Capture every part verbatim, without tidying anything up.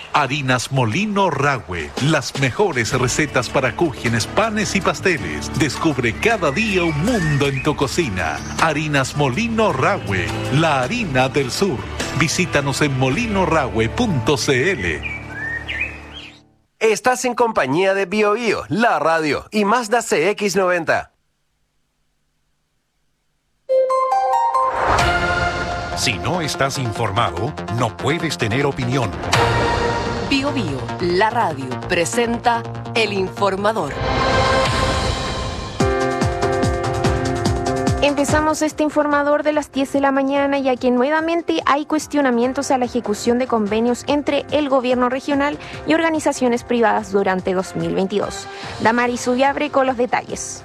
Harinas Molino Rahue, las mejores recetas para cúgenes, panes y pasteles. Descubre cada día un mundo en tu cocina. Harinas Molino Rahue, la harina del sur. Visítanos en molino rahue punto c l. Estás en compañía de Bio Bio, la radio y Mazda C X noventa. Si no estás informado, no puedes tener opinión. Bio Bio, la radio, presenta El Informador. Empezamos este informador de las diez de la mañana, ya que nuevamente hay cuestionamientos a la ejecución de convenios entre el gobierno regional y organizaciones privadas durante dos mil veintidós. Damaris Ubiabre con los detalles.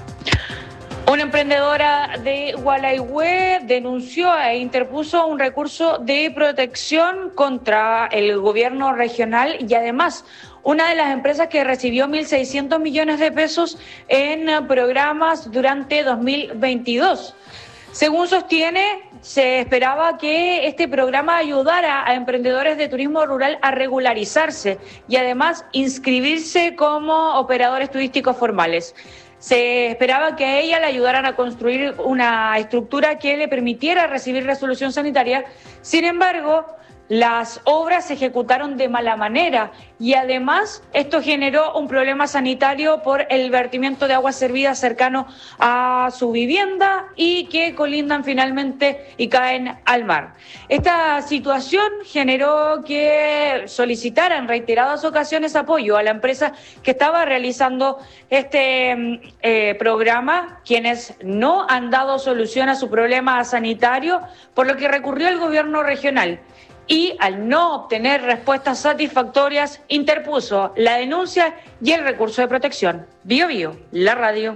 Una emprendedora de Gualaihue denunció e interpuso un recurso de protección contra el gobierno regional y además una de las empresas que recibió mil seiscientos millones de pesos en programas durante dos mil veintidós. Según sostiene, se esperaba que este programa ayudara a emprendedores de turismo rural a regularizarse y además inscribirse como operadores turísticos formales. Se esperaba que a ella le ayudaran a construir una estructura que le permitiera recibir resolución sanitaria. Sin embargo, las obras se ejecutaron de mala manera y además esto generó un problema sanitario por el vertimiento de agua servida cercano a su vivienda y que colindan finalmente y caen al mar. Esta situación generó que solicitaran en reiteradas ocasiones apoyo a la empresa que estaba realizando este eh, programa, quienes no han dado solución a su problema sanitario, por lo que recurrió al gobierno regional. Y al no obtener respuestas satisfactorias, interpuso la denuncia y el recurso de protección. Bio Bio, la radio.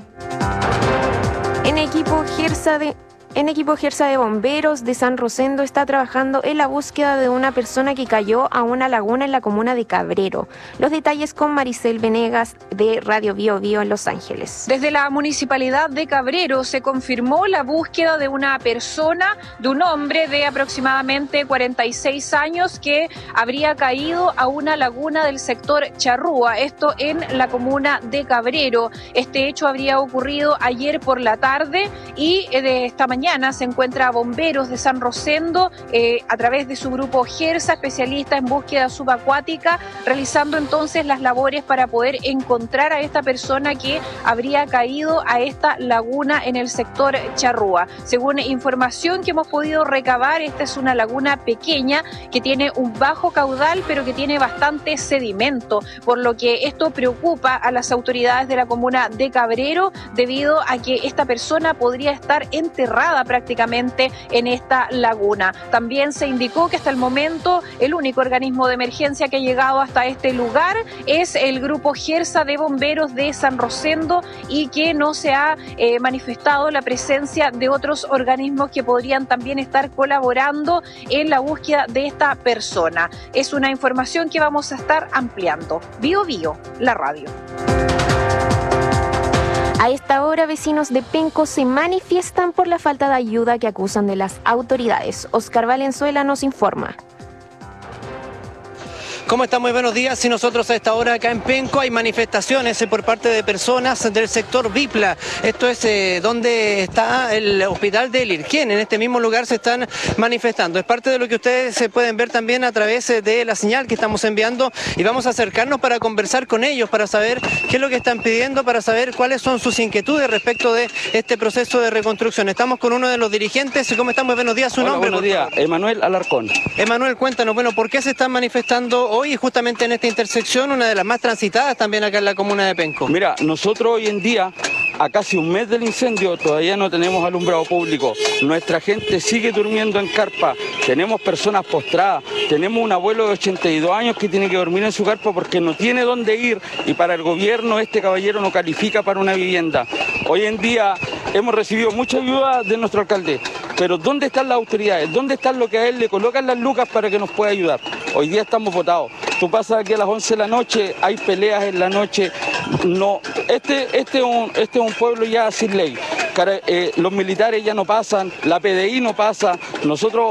En equipo Gersa de... En equipo Gersa de Bomberos de San Rosendo está trabajando en la búsqueda de una persona que cayó a una laguna en la comuna de Cabrero. Los detalles con Maricel Venegas de Radio Bio Bio en Los Ángeles. Desde la municipalidad de Cabrero se confirmó la búsqueda de una persona, de un hombre de aproximadamente cuarenta y seis años que habría caído a una laguna del sector Charrúa, esto en la comuna de Cabrero. Este hecho habría ocurrido ayer por la tarde y de esta mañana Mañana se encuentra a bomberos de San Rosendo eh, a través de su grupo Gersa, especialista en búsqueda subacuática, realizando entonces las labores para poder encontrar a esta persona que habría caído a esta laguna en el sector Charrúa. Según información que hemos podido recabar, esta es una laguna pequeña que tiene un bajo caudal pero que tiene bastante sedimento, por lo que esto preocupa a las autoridades de la comuna de Cabrero debido a que esta persona podría estar enterrada prácticamente en esta laguna. También se indicó que hasta el momento el único organismo de emergencia que ha llegado hasta este lugar es el grupo Gersa de Bomberos de San Rosendo y que no se ha eh, manifestado la presencia de otros organismos que podrían también estar colaborando en la búsqueda de esta persona. Es una información que vamos a estar ampliando. Bio Bio, la radio. A esta hora, vecinos de Penco se manifiestan por la falta de ayuda que acusan de las autoridades. Oscar Valenzuela nos informa. ¿Cómo están? Muy buenos días. Y nosotros a esta hora acá en Penco hay manifestaciones por parte de personas del sector Bipla. Esto es eh, donde está el hospital de Lirquén. En este mismo lugar se están manifestando. Es parte de lo que ustedes se pueden ver también a través de la señal que estamos enviando y vamos a acercarnos para conversar con ellos, para saber qué es lo que están pidiendo, para saber cuáles son sus inquietudes respecto de este proceso de reconstrucción. Estamos con uno de los dirigentes. ¿Cómo están? Muy buenos días. ¿Su Hola, nombre? Buenos días, Emanuel Alarcón. Emanuel, cuéntanos, bueno, ¿por qué se están manifestando hoy? Hoy justamente en esta intersección, una de las más transitadas también acá en la comuna de Penco. Mira, nosotros hoy en día, a casi un mes del incendio, todavía no tenemos alumbrado público. Nuestra gente sigue durmiendo en carpa. Tenemos personas postradas. Tenemos un abuelo de ochenta y dos años que tiene que dormir en su carpa porque no tiene dónde ir y para el gobierno este caballero no califica para una vivienda. Hoy en día hemos recibido mucha ayuda de nuestro alcalde. Pero ¿dónde están las autoridades? ¿Dónde están lo que a él le colocan las lucas para que nos pueda ayudar? Hoy día estamos votados. Tú pasas aquí a las once de la noche, hay peleas en la noche. No, este, este, es, un, este es un pueblo ya sin ley. Eh, los militares ya no pasan, la P D I no pasa. Nosotros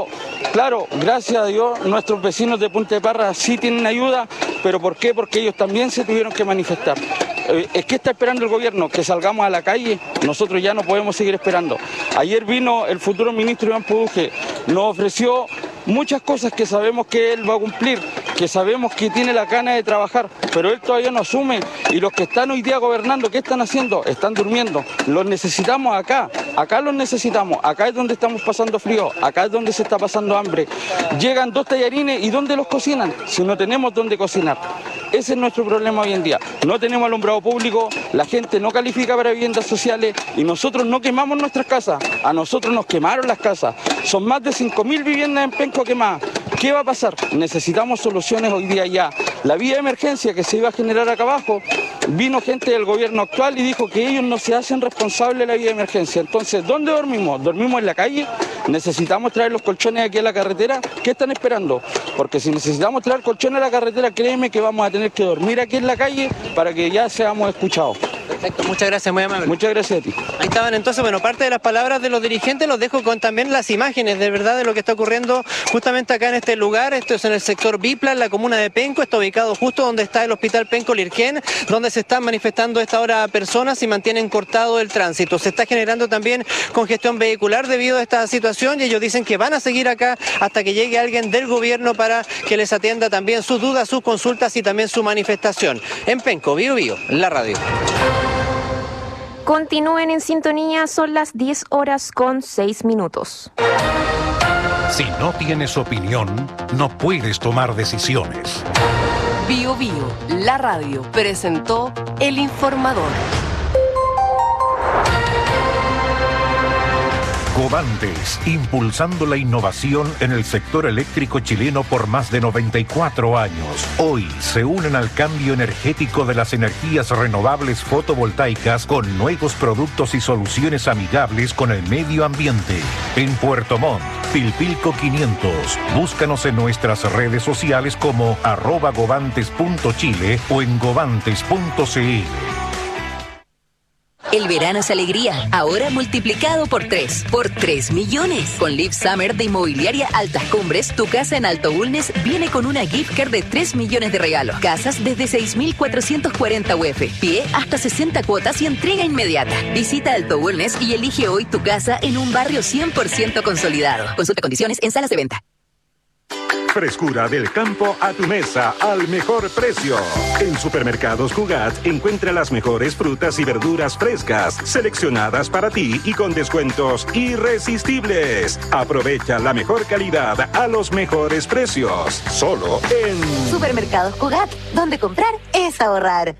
Claro, gracias a Dios, nuestros vecinos de Punta de Parra sí tienen ayuda, pero ¿por qué? Porque ellos también se tuvieron que manifestar. ¿Es que está esperando el gobierno? ¿Que salgamos a la calle? Nosotros ya no podemos seguir esperando. Ayer vino el futuro ministro Iván Puduje, nos ofreció muchas cosas que sabemos que él va a cumplir, que sabemos que tiene la gana de trabajar, pero él todavía no asume. Y los que están hoy día gobernando, ¿qué están haciendo? Están durmiendo. Los necesitamos acá, acá los necesitamos, acá es donde estamos pasando frío, acá es donde se está pasando hambre. Llegan dos tallarines y ¿dónde los cocinan? Si no tenemos dónde cocinar. Ese es nuestro problema hoy en día. No tenemos alumbrado público, la gente no califica para viviendas sociales y nosotros no quemamos nuestras casas. A nosotros nos quemaron las casas. Son más de cinco mil viviendas en Penco quemadas. ¿Qué va a pasar? Necesitamos soluciones hoy día ya. La vía de emergencia que se iba a generar acá abajo, vino gente del gobierno actual y dijo que ellos no se hacen responsables de la vía de emergencia. Entonces, ¿dónde dormimos? ¿Dormimos en la calle? ¿Necesitamos traer los colchones aquí a la carretera? ¿Qué están esperando? Porque si necesitamos traer colchones a la carretera, créeme que vamos a tener que dormir aquí en la calle para que ya seamos escuchados. Perfecto, muchas gracias, muy amable. Muchas gracias a ti. Ahí estaban entonces, bueno, parte de las palabras de los dirigentes, los dejo con también las imágenes de verdad de lo que está ocurriendo justamente acá en este lugar. Esto es en el sector Bipla, en la comuna de Penco, está ubicado justo donde está el hospital Penco Lirquén, donde se están manifestando a esta hora personas y mantienen cortado el tránsito. Se está generando también congestión vehicular debido a esta situación y ellos dicen que van a seguir acá hasta que llegue alguien del gobierno para que les atienda también sus dudas, sus consultas y también su manifestación. En Penco, Bio Bio, la radio. Continúen en sintonía, son las diez horas con seis minutos. Si no tienes opinión, no puedes tomar decisiones. Bio Bio, la radio, presentó El Informador. Covantes, impulsando la innovación en el sector eléctrico chileno por más de noventa y cuatro años. Hoy se unen al cambio energético de las energías renovables fotovoltaicas con nuevos productos y soluciones amigables con el medio ambiente. En Puerto Montt, Pilpilco quinientos. Búscanos en nuestras redes sociales como arroba govantes punto chile o en govantes punto cl. El verano es alegría, ahora multiplicado por tres, por tres millones. Con Live Summer de Inmobiliaria Altas Cumbres, tu casa en Alto Bulnes viene con una gift card de tres millones de regalos. Casas desde seis mil cuatrocientos cuarenta U F, pie hasta sesenta cuotas y entrega inmediata. Visita Alto Bulnes y elige hoy tu casa en un barrio cien por ciento consolidado. Consulta condiciones en salas de venta. Frescura del campo a tu mesa al mejor precio. En Supermercados Cugat encuentra las mejores frutas y verduras frescas, seleccionadas para ti y con descuentos irresistibles. Aprovecha la mejor calidad a los mejores precios. Solo en Supermercados Cugat, donde comprar es ahorrar.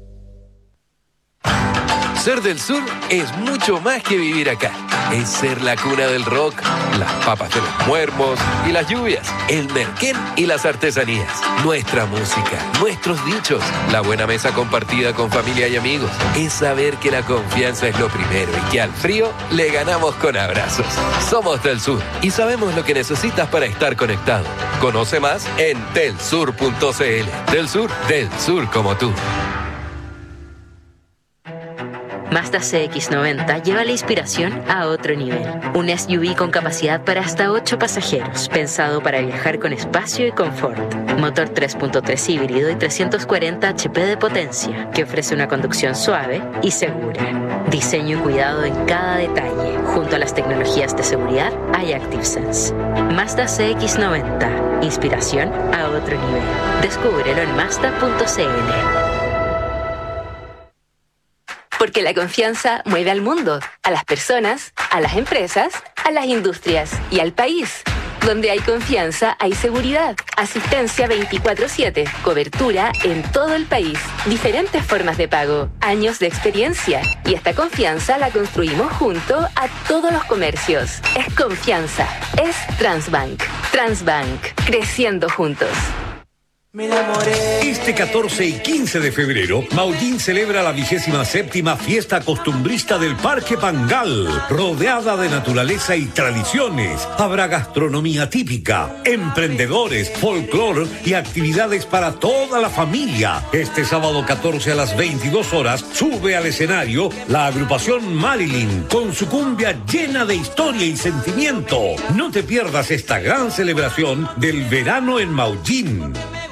Ser del sur es mucho más que vivir acá. Es ser la cuna del rock, las papas de los muermos y las lluvias, el merquén y las artesanías, nuestra música, nuestros dichos, la buena mesa compartida con familia y amigos. Es saber que la confianza es lo primero y que al frío le ganamos con abrazos. Somos del sur y sabemos lo que necesitas para estar conectado. Conoce más en telsur punto cl. Del sur, del sur como tú. Mazda C X noventa lleva la inspiración a otro nivel. Un S U V con capacidad para hasta ocho pasajeros, pensado para viajar con espacio y confort. Motor tres punto tres híbrido y trescientos cuarenta H P de potencia, que ofrece una conducción suave y segura. Diseño y cuidado en cada detalle, junto a las tecnologías de seguridad iActive Sense. Mazda C X noventa, inspiración a otro nivel. Descúbrelo en mazda punto cl. Porque la confianza mueve al mundo, a las personas, a las empresas, a las industrias y al país. Donde hay confianza, hay seguridad, asistencia veinticuatro siete, cobertura en todo el país, diferentes formas de pago, años de experiencia. Y esta confianza la construimos junto a todos los comercios. Es confianza, es Transbank. Transbank, creciendo juntos. Me enamoré. Este catorce y quince de febrero, Maullín celebra la vigésima séptima fiesta costumbrista del Parque Pangal, rodeada de naturaleza y tradiciones. Habrá gastronomía típica, emprendedores, folclor y actividades para toda la familia. Este sábado catorce a las veintidós horas sube al escenario la agrupación Marilyn con su cumbia llena de historia y sentimiento. No te pierdas esta gran celebración del verano en Maullín.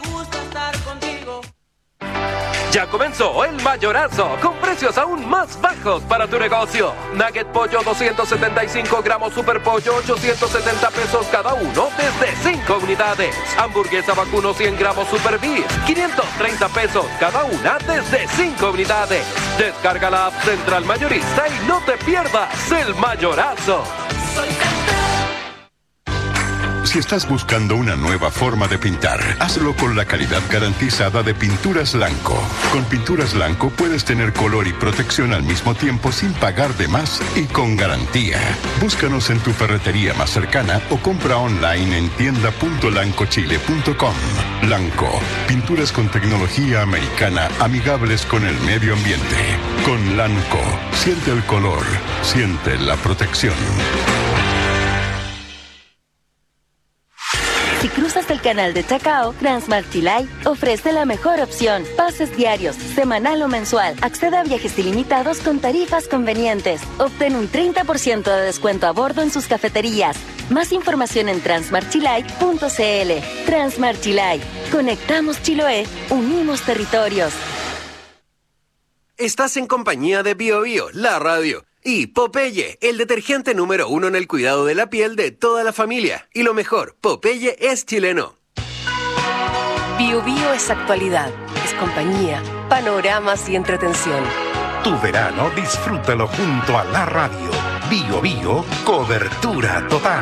Ya comenzó el mayorazo, con precios aún más bajos para tu negocio. Nugget pollo doscientos setenta y cinco gramos, super pollo ochocientos setenta pesos cada uno desde cinco unidades. Hamburguesa vacuno cien gramos super beef, quinientos treinta pesos cada una desde cinco unidades. Descarga la app Central Mayorista y no te pierdas el mayorazo. Si estás buscando una nueva forma de pintar, hazlo con la calidad garantizada de Pinturas Lanco. Con Pinturas Lanco puedes tener color y protección al mismo tiempo sin pagar de más y con garantía. Búscanos en tu ferretería más cercana o compra online en tienda punto lanco chile punto com. Lanco, pinturas con tecnología americana amigables con el medio ambiente. Con Lanco, siente el color, siente la protección. Si cruzas el canal de Chacao, Transmart Chilay ofrece la mejor opción. Pases diarios, semanal o mensual. Accede a viajes ilimitados con tarifas convenientes. Obtén un treinta por ciento de descuento a bordo en sus cafeterías. Más información en transmart chilay punto c l. Transmart Chilay. Conectamos Chiloé, unimos territorios. Estás en compañía de Bio Bio, la radio. Y Popeye, el detergente número uno en el cuidado de la piel de toda la familia. Y lo mejor, Popeye es chileno. Bio Bio es actualidad, es compañía, panoramas y entretención. Tu verano disfrútalo junto a la radio. Bio Bio, cobertura total.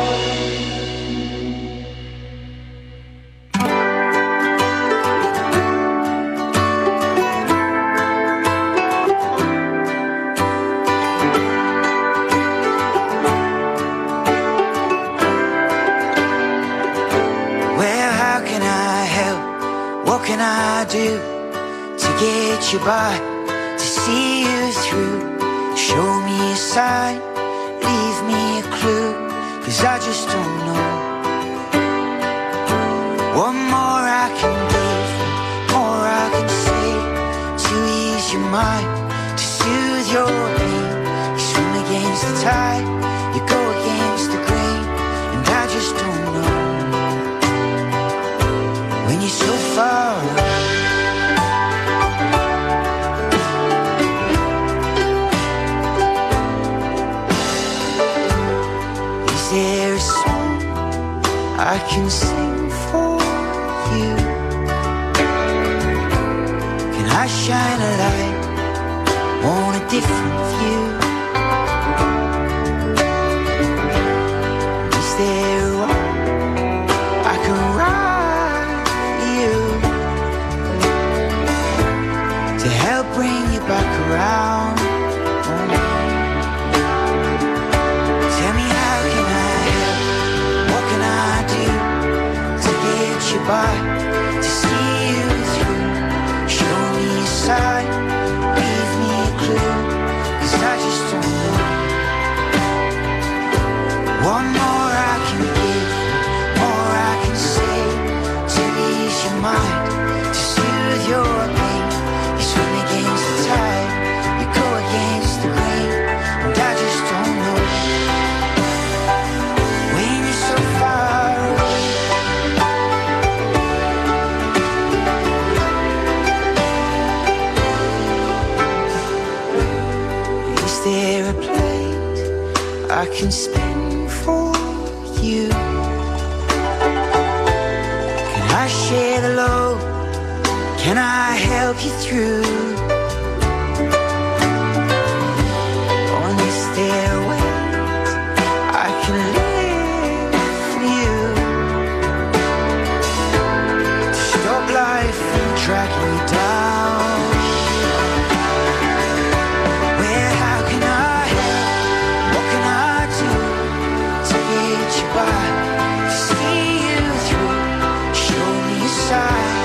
What can I do to get you by, to see you through? Show me a sign, leave me a clue, 'cause I just don't know. What more I can give, more I can say, to ease your mind, to soothe your pain. You swim against the tide, you go against the grain, and I just don't know. When you're so far away, is there a song I can sing for you? Can I shine a light on a different view? Is there one I can write to help bring you back around? Tell me, how can I help? What can I do to get you by, to see you through? Show me a sign, leave me a clue, 'cause I just don't know. One more I can give, more I can say, to ease your mind, to soothe your pain. You swim against the tide, you go against the grain, and I just don't know. When you're so far away, is there a place I can spend for you? Can I share the load? Can I help you through? On this stairway I can live for you, to stop life from tracking you down. Well, how can I help? What can I do to get you by, to see you through? Show me a sign,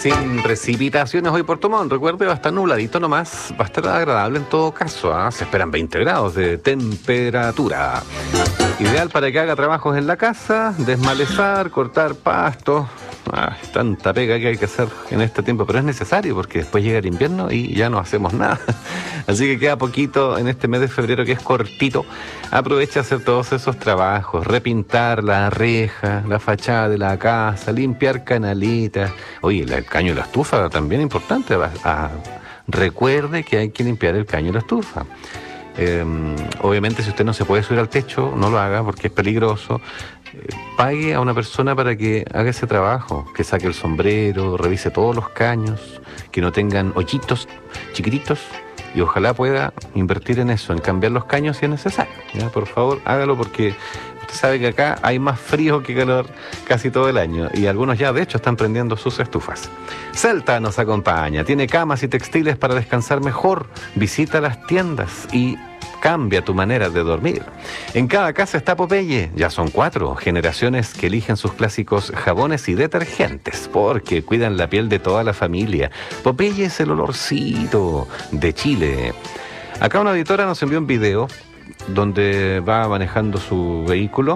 sin precipitaciones hoy Puerto Montt. Recuerde, va a estar nubladito nomás, va a estar agradable en todo caso, ¿eh? Se esperan veinte grados de temperatura. Ideal para que haga trabajos en la casa, desmalezar, cortar pastos. Ah, tanta pega que hay que hacer en este tiempo, pero es necesario porque después llega el invierno y ya no hacemos nada. Así que queda poquito en este mes de febrero, que es cortito. Aprovecha a hacer todos esos trabajos, repintar la reja, la fachada de la casa, limpiar canalitas. Oye, el caño de la estufa también es importante. Ah, recuerde que hay que limpiar el caño de la estufa. Eh, obviamente, si usted no se puede subir al techo, no lo haga porque es peligroso. Eh, pague a una persona para que haga ese trabajo, que saque el sombrero, revise todos los caños, que no tengan hoyitos chiquititos, y ojalá pueda invertir en eso, en cambiar los caños si es necesario, ¿ya? Por favor, hágalo porque usted sabe que acá hay más frío que calor casi todo el año, y algunos ya de hecho están prendiendo sus estufas. Celta nos acompaña, tiene camas y textiles para descansar mejor. Visita las tiendas y cambia tu manera de dormir. En cada casa está Popeye. Ya son cuatro generaciones que eligen sus clásicos jabones y detergentes porque cuidan la piel de toda la familia. Popeye es el olorcito de Chile. Acá una editora nos envió un video donde va manejando su vehículo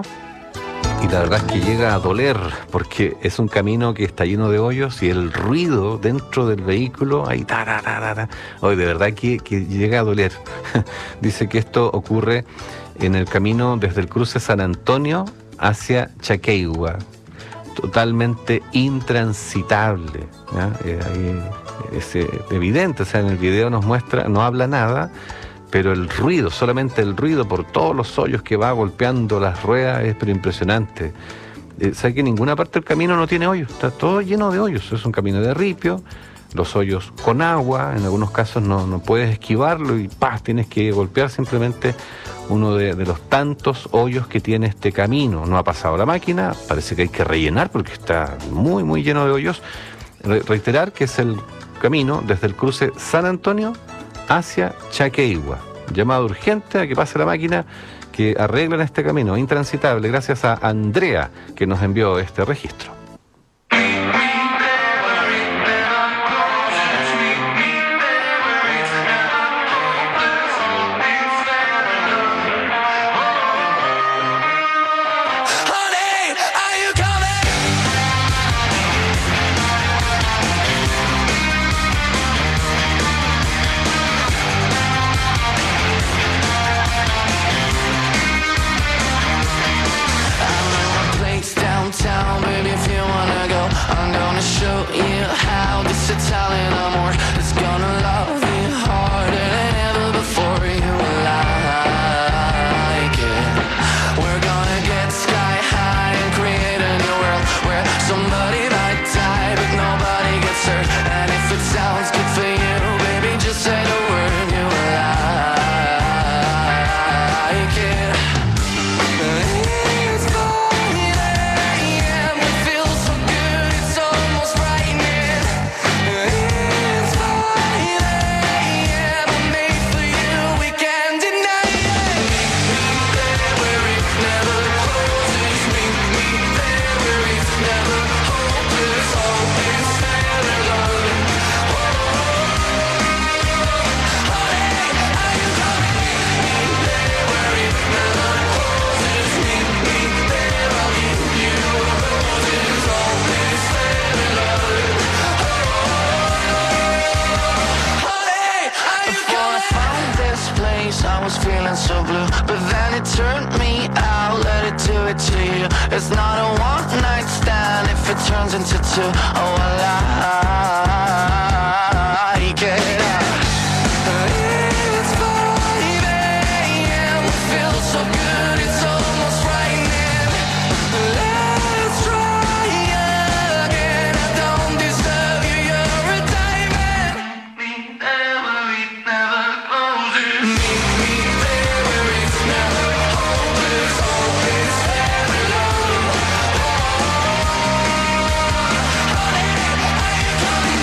y la verdad es que llega a doler porque es un camino que está lleno de hoyos y el ruido dentro del vehículo, ahí ta, ta, ta, ta, ta. Hoy de verdad que, que llega a doler. Dice que esto ocurre en el camino desde el cruce San Antonio hacia Chaqueigua, totalmente intransitable, ¿ya? Eh, ahí es eh, evidente, o sea, en el video nos muestra, no habla nada, pero el ruido, solamente el ruido por todos los hoyos que va golpeando las ruedas es pero impresionante. Eh, ¿Sabe que ninguna parte del camino no tiene hoyos? Está todo lleno de hoyos. Es un camino de ripio, los hoyos con agua, en algunos casos no, no puedes esquivarlo y ¡pah! Tienes que golpear simplemente uno de, de los tantos hoyos que tiene este camino. No ha pasado la máquina, parece que hay que rellenar porque está muy, muy lleno de hoyos. Re- reiterar que es el camino desde el cruce San Antonio hacia Chaqueigua. Llamado urgente a que pase la máquina que arreglen este camino intransitable, gracias a Andrea que nos envió este registro. It's not a one night stand if it turns into two. Oh, I like it. It's five a.m. It feels so good, it's almost frightening. Let's try again. I don't deserve you, you're a diamond. Meet there where it never closes. Meet me there where it's never hopeless. Always there alone. Honey, are you coming?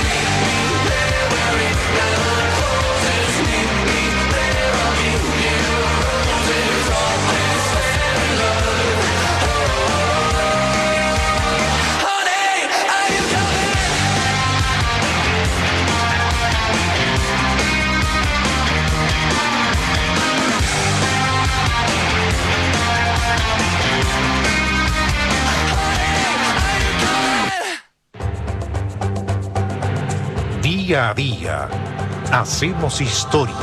Día a día, hacemos historia.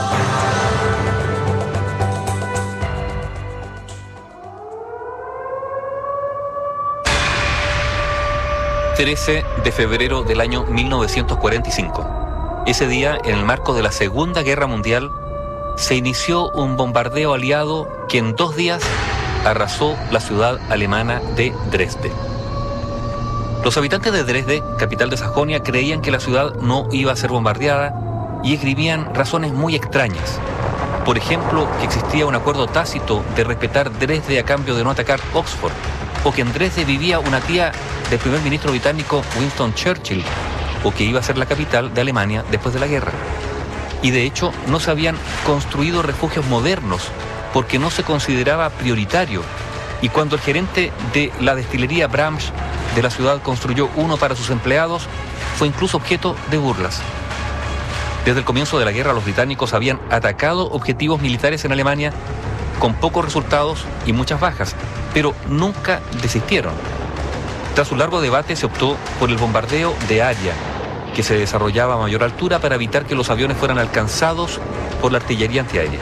trece de febrero del año mil novecientos cuarenta y cinco. Ese día, en el marco de la Segunda Guerra Mundial, se inició un bombardeo aliado que en dos días arrasó la ciudad alemana de Dresde. Los habitantes de Dresde, capital de Sajonia, creían que la ciudad no iba a ser bombardeada y escribían razones muy extrañas. Por ejemplo, que existía un acuerdo tácito de respetar Dresde a cambio de no atacar Oxford, o que en Dresde vivía una tía del primer ministro británico Winston Churchill, o que iba a ser la capital de Alemania después de la guerra. Y de hecho no se habían construido refugios modernos porque no se consideraba prioritario. Y cuando el gerente de la destilería Brahms de la ciudad construyó uno para sus empleados, fue incluso objeto de burlas. Desde el comienzo de la guerra, los británicos habían atacado objetivos militares en Alemania con pocos resultados y muchas bajas, pero nunca desistieron. Tras un largo debate se optó por el bombardeo de área, que se desarrollaba a mayor altura para evitar que los aviones fueran alcanzados por la artillería antiaérea.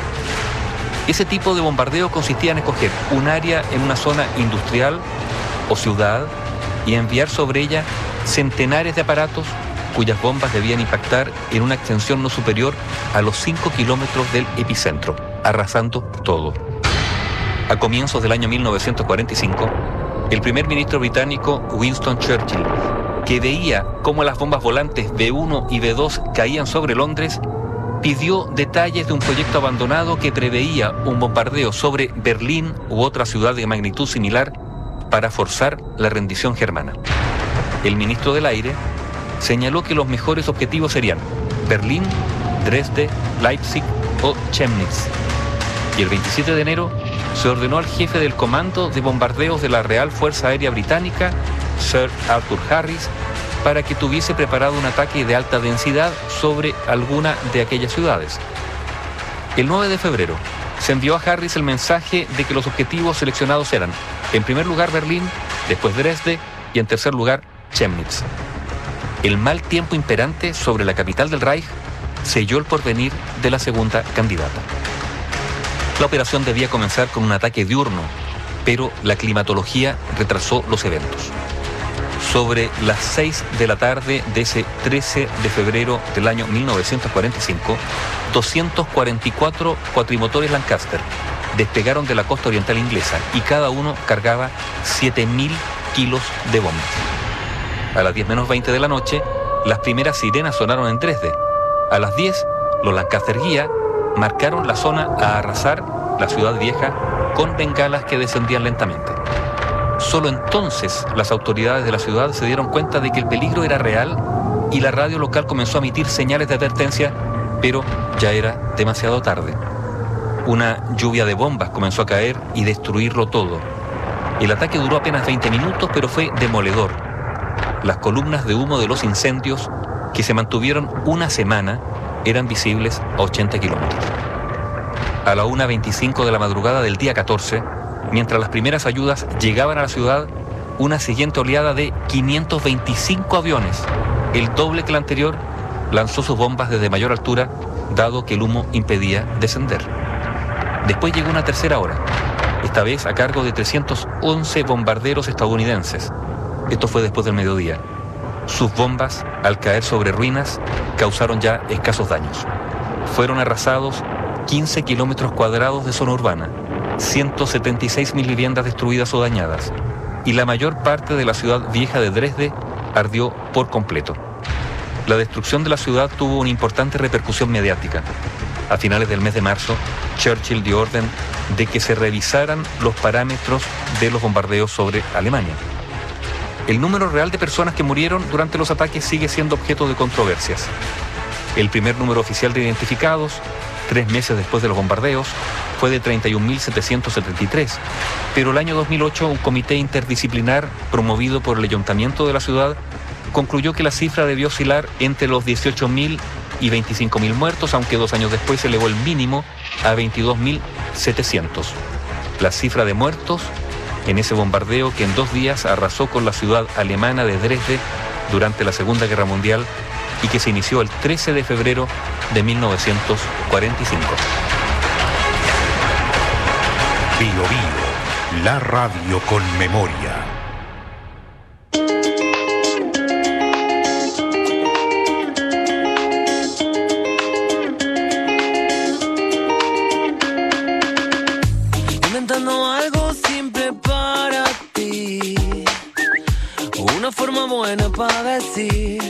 Ese tipo de bombardeo consistía en escoger un área en una zona industrial o ciudad y enviar sobre ella centenares de aparatos cuyas bombas debían impactar en una extensión no superior a los cinco kilómetros del epicentro, arrasando todo. A comienzos del año mil novecientos cuarenta y cinco, el primer ministro británico Winston Churchill, que veía cómo las bombas volantes B uno y B dos caían sobre Londres, pidió detalles de un proyecto abandonado que preveía un bombardeo sobre Berlín u otra ciudad de magnitud similar para forzar la rendición germana. El ministro del Aire señaló que los mejores objetivos serían Berlín, Dresde, Leipzig o Chemnitz. Y el veintisiete de enero se ordenó al jefe del Comando de Bombardeos de la Real Fuerza Aérea Británica, Sir Arthur Harris, para que tuviese preparado un ataque de alta densidad sobre alguna de aquellas ciudades. El nueve de febrero se envió a Harris el mensaje de que los objetivos seleccionados eran, en primer lugar Berlín, después Dresde y en tercer lugar Chemnitz. El mal tiempo imperante sobre la capital del Reich selló el porvenir de la segunda candidata. La operación debía comenzar con un ataque diurno, pero la climatología retrasó los eventos. Sobre las seis de la tarde de ese trece de febrero del año mil novecientos cuarenta y cinco, doscientos cuarenta y cuatro cuatrimotores Lancaster despegaron de la costa oriental inglesa y cada uno cargaba siete mil kilos de bombas. A las diez menos veinte de la noche, las primeras sirenas sonaron en Dresde. A las diez, los Lancaster Guía marcaron la zona a arrasar, la ciudad vieja, con bengalas que descendían lentamente. Solo entonces las autoridades de la ciudad se dieron cuenta de que el peligro era real y la radio local comenzó a emitir señales de advertencia, pero ya era demasiado tarde. Una lluvia de bombas comenzó a caer y destruirlo todo. El ataque duró apenas veinte minutos, pero fue demoledor. Las columnas de humo de los incendios, que se mantuvieron una semana, eran visibles a ochenta kilómetros. A la una veinticinco de la madrugada del día catorce, mientras las primeras ayudas llegaban a la ciudad, una siguiente oleada de quinientos veinticinco aviones, el doble que la anterior, lanzó sus bombas desde mayor altura, dado que el humo impedía descender. Después llegó una tercera hora, esta vez a cargo de trescientos once bombarderos estadounidenses. Esto fue después del mediodía. Sus bombas, al caer sobre ruinas, causaron ya escasos daños. Fueron arrasados quince kilómetros cuadrados de zona urbana, ciento setenta y seis mil viviendas destruidas o dañadas, y la mayor parte de la ciudad vieja de Dresde ardió por completo. La destrucción de la ciudad tuvo una importante repercusión mediática. A finales del mes de marzo, Churchill dio orden de que se revisaran los parámetros de los bombardeos sobre Alemania. El número real de personas que murieron durante los ataques sigue siendo objeto de controversias. El primer número oficial de identificados, tres meses después de los bombardeos, fue de treinta y un mil setecientos setenta y tres, pero el año dos mil ocho un comité interdisciplinar promovido por el ayuntamiento de la ciudad concluyó que la cifra debió oscilar entre los dieciocho mil y veinticinco mil muertos, aunque dos años después se elevó el mínimo a veintidós mil setecientos. La cifra de muertos en ese bombardeo que en dos días arrasó con la ciudad alemana de Dresde durante la Segunda Guerra Mundial y que se inició el trece de febrero de mil novecientos cuarenta y cinco. Bio Bio, la radio con memoria. Inventando algo simple para ti, una forma buena para decir: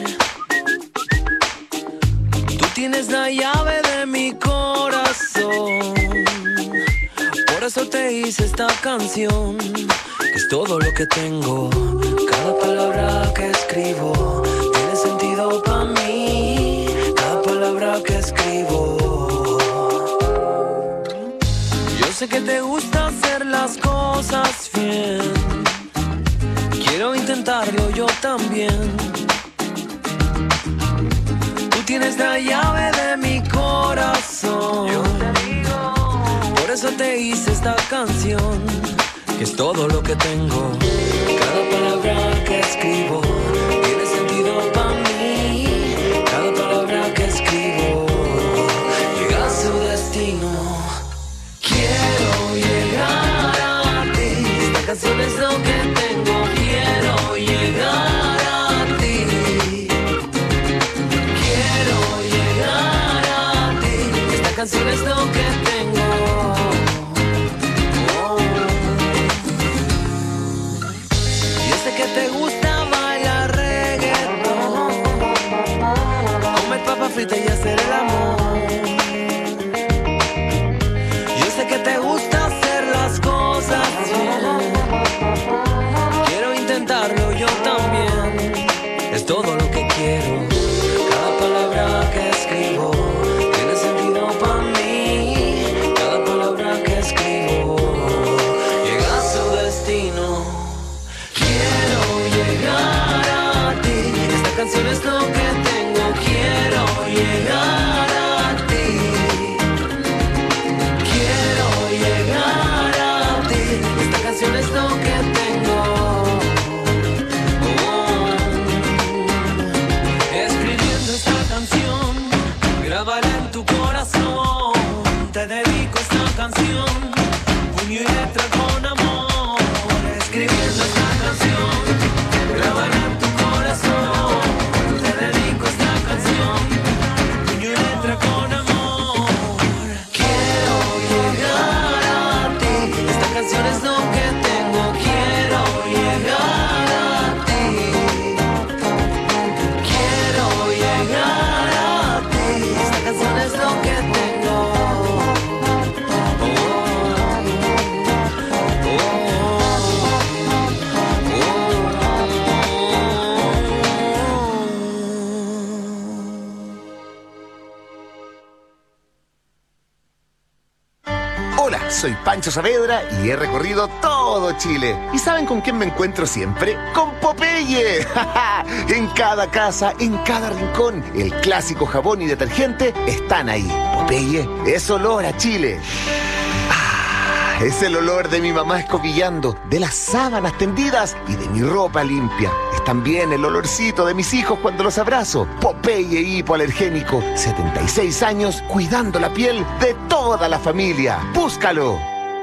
tú tienes la llave de mi corazón. Por eso te hice esta canción, que es todo lo que tengo. Cada palabra que escribo tiene sentido para mí. Cada palabra que escribo. Yo sé que te gusta hacer las cosas bien. Quiero intentarlo yo también. Tú tienes la llave de mi corazón. Yo te digo. Por eso te hice esta canción, que es todo lo que tengo. Cada palabra que escribo tiene sentido para mí. Cada palabra que escribo llega a su destino. Quiero llegar a ti. Esta canción es lo que tengo. Quiero llegar a ti. Quiero llegar a ti. Esta canción es lo que tengo. Que te gusta bailar reggaetón, comer papa frita y hacer el amor. Yo sé que te gusta hacer las cosas bien. Quiero intentarlo yo también. Es todo lo que quiero. Cada palabra que escribo tiene sentido para mí. Cada palabra que escribo llega a su destino. Llegar a ti, esta canción es lo que tengo. Quiero llegar a ti. Quiero llegar a ti, esta canción es lo que tengo. Oh. Escribiendo esta canción, grábala en tu corazón. Te dedico esta canción, puño y letra con amor. Escribiendo esta canción, grábala en tu corazón. Te dedico esta canción, puño y letra con amor. Quiero llegar a ti. Esta canción es lo que tengo. Quiero llegar a ti. Quiero llegar a ti. Esta canción es lo que tengo. Hola, soy Pancho Saavedra y he recorrido todo Chile. ¿Y saben con quién me encuentro siempre? ¡Con Popeye! En cada casa, en cada rincón, el clásico jabón y detergente están ahí. Popeye es olor a Chile. Ah, es el olor de mi mamá escobillando, de las sábanas tendidas y de mi ropa limpia. Es también el olorcito de mis hijos cuando los abrazo. Popeye hipoalergénico, setenta y seis años cuidando la piel de toda la familia. ¡Búscalo!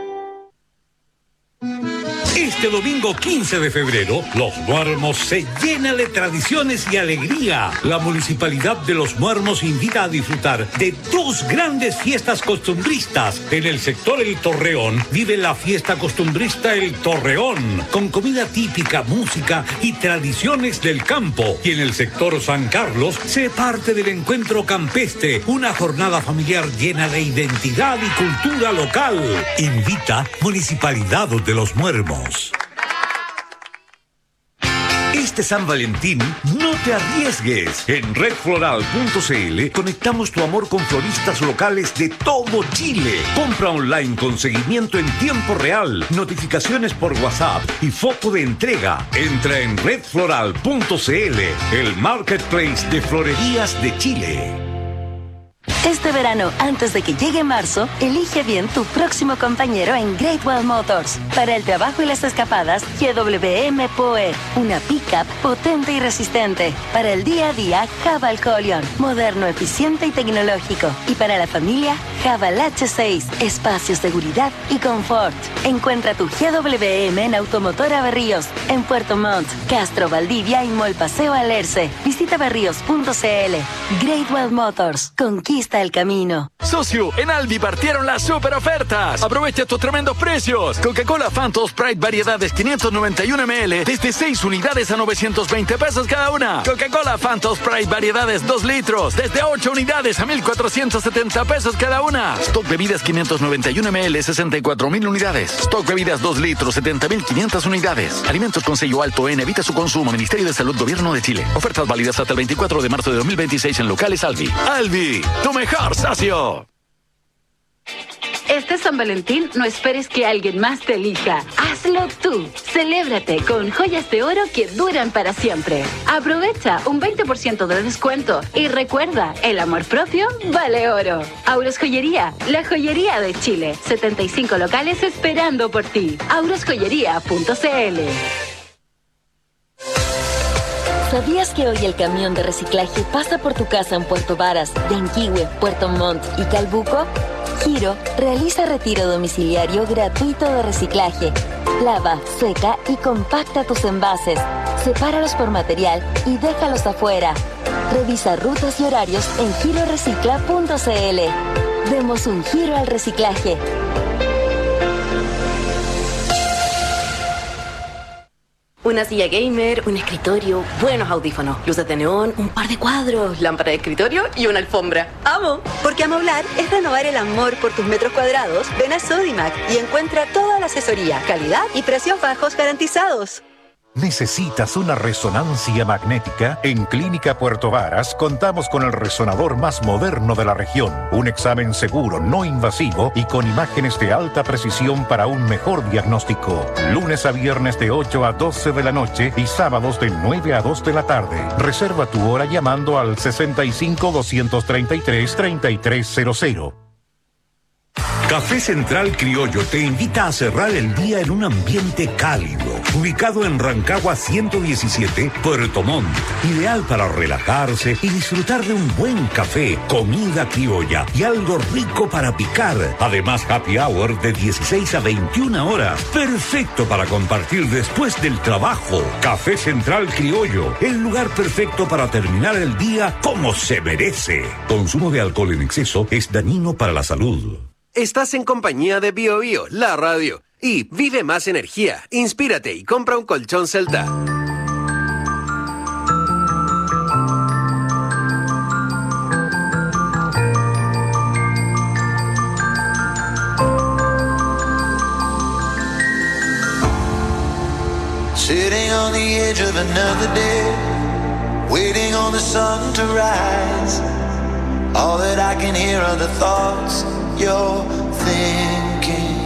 Este domingo quince de febrero, Los Muermos se llena de tradiciones y alegría. La Municipalidad de Los Muermos invita a disfrutar de dos grandes fiestas costumbristas. En el sector El Torreón vive la fiesta costumbrista El Torreón, con comida típica, música y tradiciones del campo. Y en el sector San Carlos se parte del encuentro campestre, una jornada familiar llena de identidad y cultura local. Invita Municipalidad de Los Muermos. Este San Valentín, no te arriesgues. En red floral punto c l conectamos tu amor con floristas locales de todo Chile. Compra online con seguimiento en tiempo real, notificaciones por WhatsApp y foco de entrega. Entra en red floral punto c l, el marketplace de florerías de Chile. Este verano, antes de que llegue marzo, elige bien tu próximo compañero en Great Wall Motors. Para el trabajo y las escapadas, G W M Poe, una pickup potente y resistente. Para el día a día, Haval Colion, moderno, eficiente y tecnológico. Y para la familia, Haval H seis, espacio, seguridad y confort. Encuentra tu G W M en Automotora Berríos, en Puerto Montt, Castro, Valdivia y Mall Paseo Alerce. Visita berríos punto c l. Great Wall Motors, conquista el camino. Socio, en Albi partieron las super ofertas. Aprovecha estos tremendos precios. Coca-Cola Phantom Sprite variedades quinientos noventa y uno mililitros desde seis unidades a novecientos veinte pesos cada una. Coca-Cola Phantom Sprite variedades dos litros desde ocho unidades a mil cuatrocientos setenta pesos cada una. Stock bebidas quinientos noventa y uno mililitros sesenta y cuatro mil unidades. Stock bebidas dos litros setenta mil quinientas unidades. Alimentos con sello alto N. Evita su consumo. Ministerio de Salud, Gobierno de Chile. Ofertas válidas hasta el veinticuatro de marzo de dos mil veintiséis en locales Albi. Albi, tu mejor socio. Este San Valentín no esperes que alguien más te elija. Hazlo tú. Celébrate con joyas de oro que duran para siempre. Aprovecha un veinte por ciento de descuento y recuerda, el amor propio vale oro. Auros Joyería, la joyería de Chile. setenta y cinco locales esperando por ti. auros joyería punto c l. ¿Sabías que hoy el camión de reciclaje pasa por tu casa en Puerto Varas, Yanquihue, Puerto Montt y Calbuco? Giro realiza retiro domiciliario gratuito de reciclaje. Lava, seca y compacta tus envases. Sepáralos por material y déjalos afuera. Revisa rutas y horarios en giro recicla punto c l. Demos un giro al reciclaje. Una silla gamer, un escritorio, buenos audífonos, luces de neón, un par de cuadros, lámpara de escritorio y una alfombra. ¡Amo! Porque amoblar es renovar el amor por tus metros cuadrados. Ven a Sodimac y encuentra toda la asesoría, calidad y precios bajos garantizados. ¿Necesitas una resonancia magnética? En Clínica Puerto Varas contamos con el resonador más moderno de la región. Un examen seguro, no invasivo y con imágenes de alta precisión para un mejor diagnóstico. Lunes a viernes de ocho a doce de la noche y sábados de nueve a dos de la tarde. Reserva tu hora llamando al sesenta y cinco, doscientos treinta y tres, treinta y tres cero cero. Café Central Criollo te invita a cerrar el día en un ambiente cálido, ubicado en Rancagua ciento diecisiete, Puerto Montt. Ideal para relajarse y disfrutar de un buen café, comida criolla y algo rico para picar. Además, happy hour de dieciséis a veintiuna horas. Perfecto para compartir después del trabajo. Café Central Criollo, el lugar perfecto para terminar el día como se merece. Consumo de alcohol en exceso es dañino para la salud. Estás en compañía de Bio Bio, la radio. Y vive más energía, inspírate y compra un colchón Celta. Sitting on the edge of another day, waiting on the sun to rise. All that I can hear are the thoughts you're thinking.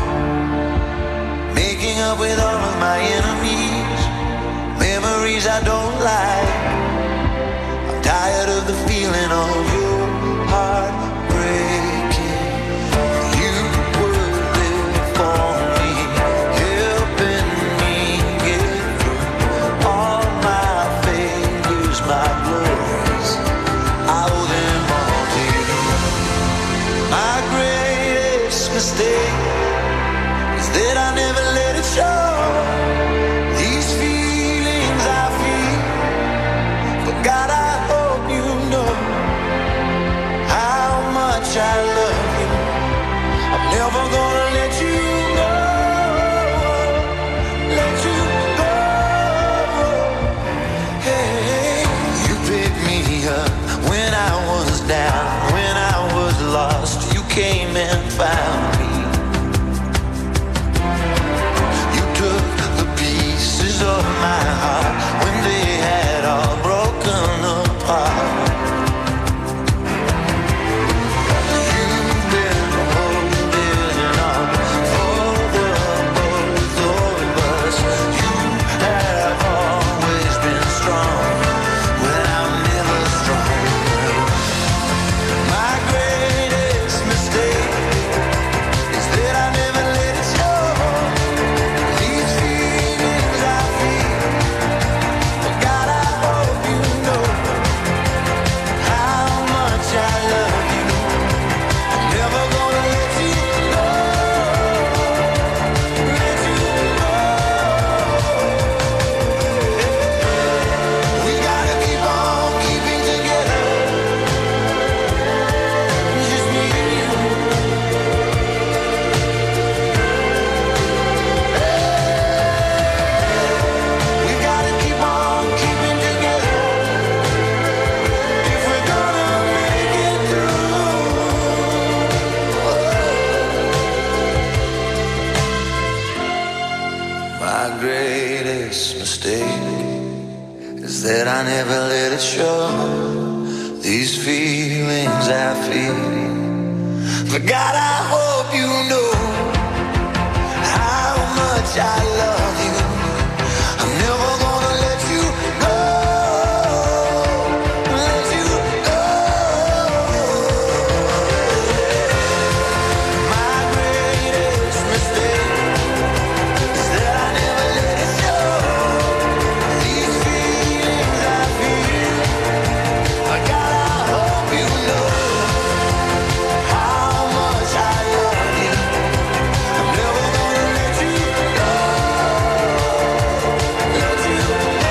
Making up with all of my enemies, memories I don't like. I'm tired of the feeling of your heart breaking. You were there for me, helping me get through all my failures, my glories. I owe them all to you. My greatest mistake is that I never let it show. These feelings I feel, is that I never let it show. These feelings I feel, but God, I hope you know how much I love you. I'm never gonna let you go, let you go. My greatest mistake is that I never let it show. These feelings I feel, but God, I hope you know how much I love you. I'm never gonna let you go, let you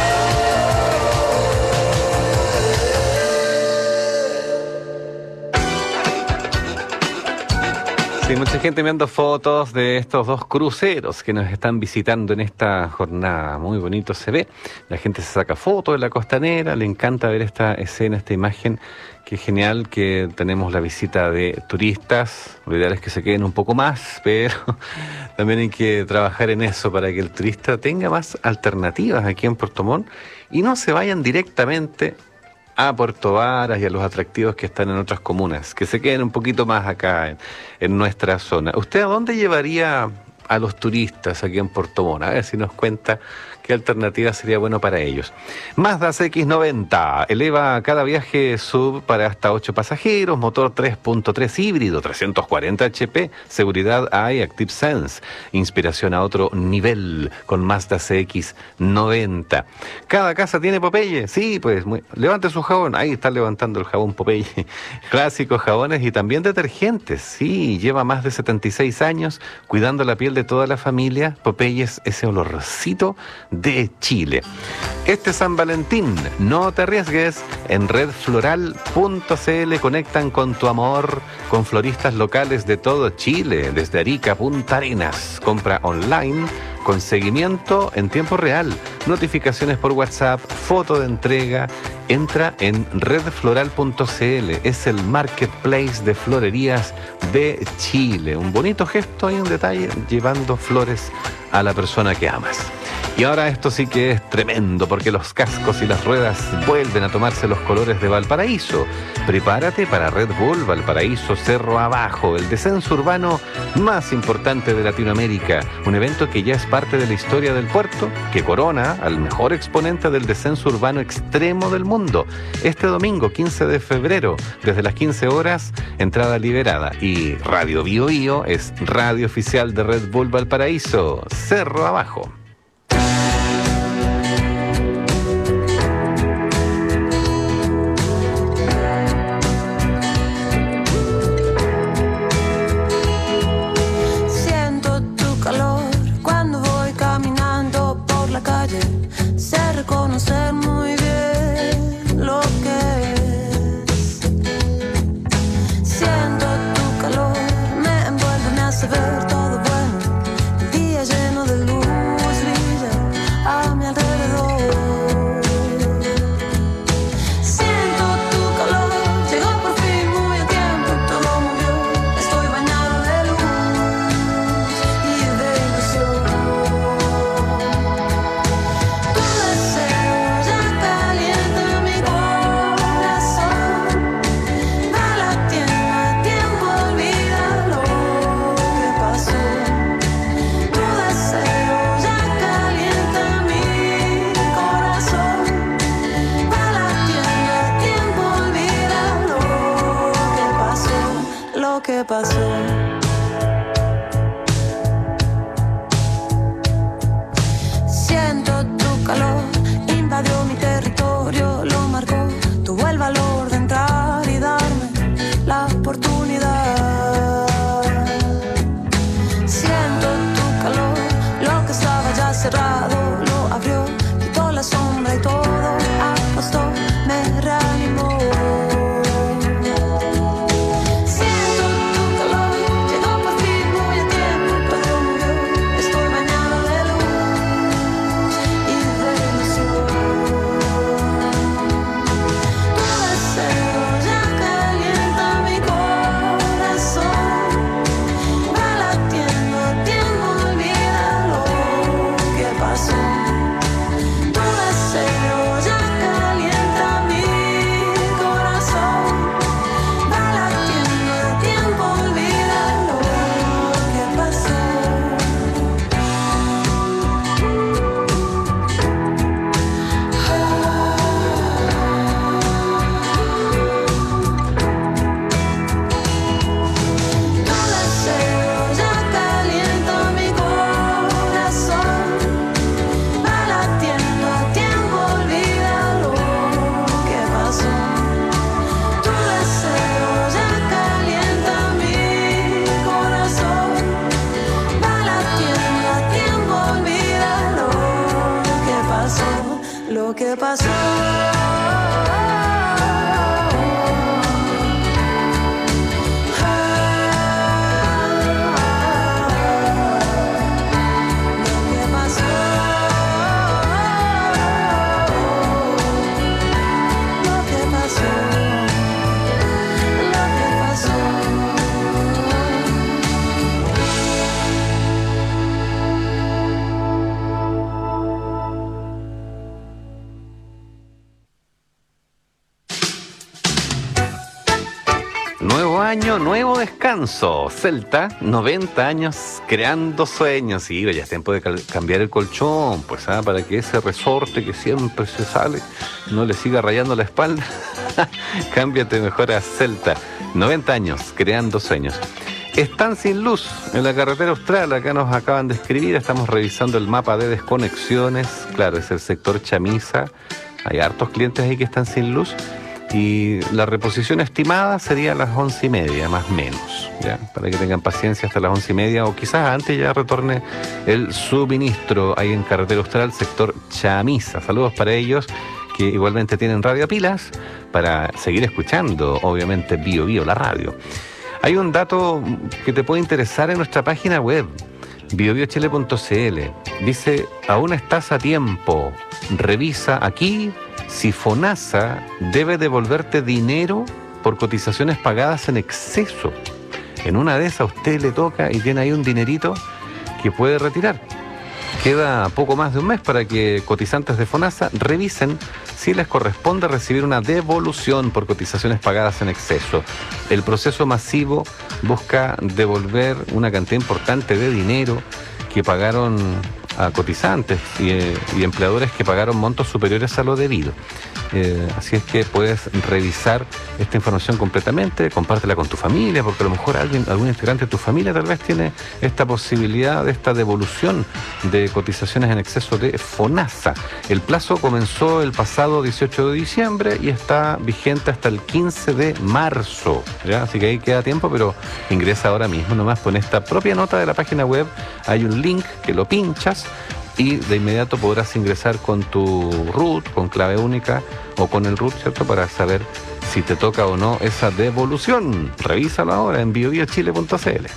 Sí, mucha gente enviando fotos de estos dos cruceros que nos están visitando en esta jornada. Muy bonito se ve. La gente se saca fotos de la costanera, le encanta ver esta escena, esta imagen. Qué genial que tenemos la visita de turistas. Lo ideal es que se queden un poco más, pero también hay que trabajar en eso para que el turista tenga más alternativas aquí en Puerto Montt y no se vayan directamente a Puerto Varas y a los atractivos que están en otras comunas, que se queden un poquito más acá en, en nuestra zona. ¿Usted a dónde llevaría a los turistas aquí en Puerto Montt? A ver si nos cuenta qué alternativa sería bueno para ellos. Mazda C X noventa eleva cada viaje sub para hasta ocho pasajeros, motor tres punto tres híbrido, trescientos cuarenta HP, seguridad I, Active Sense, inspiración a otro nivel con Mazda C X noventa. Cada casa tiene Popeye, sí, pues muy... levante su jabón, ahí está levantando el jabón Popeye. Clásicos jabones y también detergentes, sí, lleva más de setenta y seis años cuidando la piel de toda la familia. Popeye es ese olorcito de Chile. Este San Valentín, no te arriesgues. En red floral punto c l conectan con tu amor con floristas locales de todo Chile, desde Arica a Punta Arenas. Compra online con seguimiento en tiempo real, notificaciones por WhatsApp, foto de entrega. Entra en red floral punto c l, es el marketplace de florerías de Chile. Un bonito gesto y un detalle, llevando flores a la persona que amas. Y ahora esto sí que es tremendo, porque los cascos y las ruedas vuelven a tomarse los colores de Valparaíso. Prepárate para Red Bull Valparaíso Cerro Abajo, el descenso urbano más importante de Latinoamérica. Un evento que ya es parte de la historia del puerto, que corona al mejor exponente del descenso urbano extremo del mundo. Este domingo, quince de febrero, desde las quince horas, entrada liberada. Y Radio Bio Bio es radio oficial de Red Bull Valparaíso Cerro Abajo. Conocer muy bien lo que es. Siento tu calor, me envuelve, me hace ver todo bueno. El día lleno de luz brilla a mi alrededor. Siento tu calor, llegó por fin muy a tiempo, todo movió. Estoy bañado de luz y de ilusión. ¿Qué pasó? Siento tu calor, invadió mi territorio, lo marcó, tuvo el valor de entrar y darme la oportunidad. Siento tu calor, lo que estaba ya cerrado lo abrió, quitó la sombra y todo apostó, me reanimó. Siento tu calor. Nuevo año, nuevo descanso. Celta, noventa años creando sueños. Sí, ya es tiempo de cal- cambiar el colchón, pues, ¿ah? Para que ese resorte que siempre se sale no le siga rayando la espalda. Cámbiate mejor a Celta. noventa años creando sueños. Están sin luz en la carretera austral. Acá nos acaban de escribir. Estamos revisando el mapa de desconexiones. Claro, es el sector Chamisa. Hay hartos clientes ahí que están sin luz. Y la reposición estimada sería a las once y media, más o menos, ¿ya? Para que tengan paciencia hasta las once y media, o quizás antes ya retorne el suministro ahí en carretera austral, sector Chamisa. Saludos para ellos, que igualmente tienen radio a pilas, para seguir escuchando, obviamente, Bio Bio, la radio. Hay un dato que te puede interesar en nuestra página web, bio bio chile punto c l. Dice, aún estás a tiempo, revisa aquí si FONASA debe devolverte dinero por cotizaciones pagadas en exceso. En una de esas a usted le toca y tiene ahí un dinerito que puede retirar. Queda poco más de un mes para que cotizantes de FONASA revisen si les corresponde recibir una devolución por cotizaciones pagadas en exceso. El proceso masivo busca devolver una cantidad importante de dinero que pagaron a cotizantes y, eh, y empleadores que pagaron montos superiores a lo debido. Eh, así es que puedes revisar esta información completamente, compártela con tu familia, porque a lo mejor alguien, algún integrante de tu familia tal vez tiene esta posibilidad de esta devolución de cotizaciones en exceso de FONASA. El plazo comenzó el pasado dieciocho de diciembre y está vigente hasta el quince de marzo, ¿ya? Así que ahí queda tiempo, pero ingresa ahora mismo nomás con esta propia nota de la página web. Hay un link que lo pinchas y de inmediato podrás ingresar con tu root, con clave única o con el root, ¿cierto? Para saber si te toca o no esa devolución. Revísalo ahora en bio bio chile punto c l.